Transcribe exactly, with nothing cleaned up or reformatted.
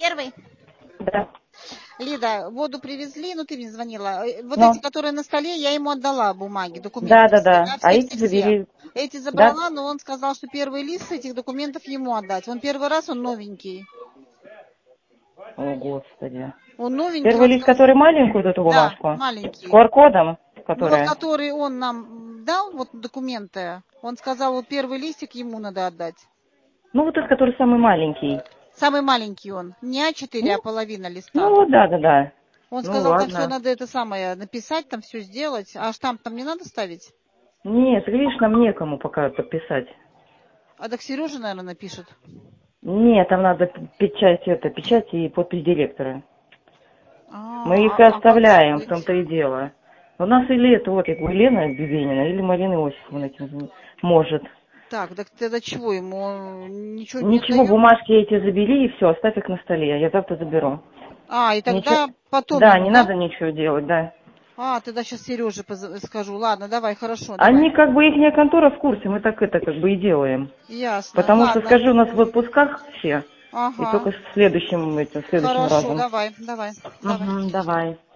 Первый. Да. Лида, воду привезли, ну ты мне звонила. Вот Но. эти, которые на столе, я ему отдала бумаги, документы. Да, да, все, да. да, А все, эти все, все. забери. Эти Да? забрала, но он сказал, что первый лист этих документов ему отдать. Он первый раз, он новенький. О, Господи. Он новенький, Первый он лист, сказал... который маленькую вот эту Да, бумажку? С маленький. ку ар кодом, Ну вот, которая? который он нам дал, вот документы, он сказал, вот первый листик ему надо отдать. Ну, вот этот, который самый маленький. Самый маленький он. Не а четыре, а Ну, половина листа. ну вот, да, да, да. Он Ну, сказал, там все ладно. надо это самое написать, там все сделать. А штамп там не надо ставить? Нет, видишь, нам некому пока подписать. А так Сережа, наверное, напишет. Нет, там надо печать, это, печать и подпись директора. Мы А, их и а, а как оставляем, в сделать? том-то и дело. У нас или это вот Елена Бюбенина, или Марина Иосифовна этим занимается. Может. Так, так тогда чего ему? Он ничего не Ничего, отдает? бумажки эти забери и все, оставь их на столе. Я завтра заберу. А, и Ничего. тогда потом Да, ему, не да? надо ничего делать, да. А, тогда сейчас Сереже скажу. Ладно, давай, хорошо, давай. Они как бы, ихняя контора в курсе, мы так это как бы и делаем. Ясно, Потому что, ладно. скажи, у нас в отпусках все. И Ага. только в следующем, этим, в следующем Хорошо, разом. давай, давай, давай. Угу, давай.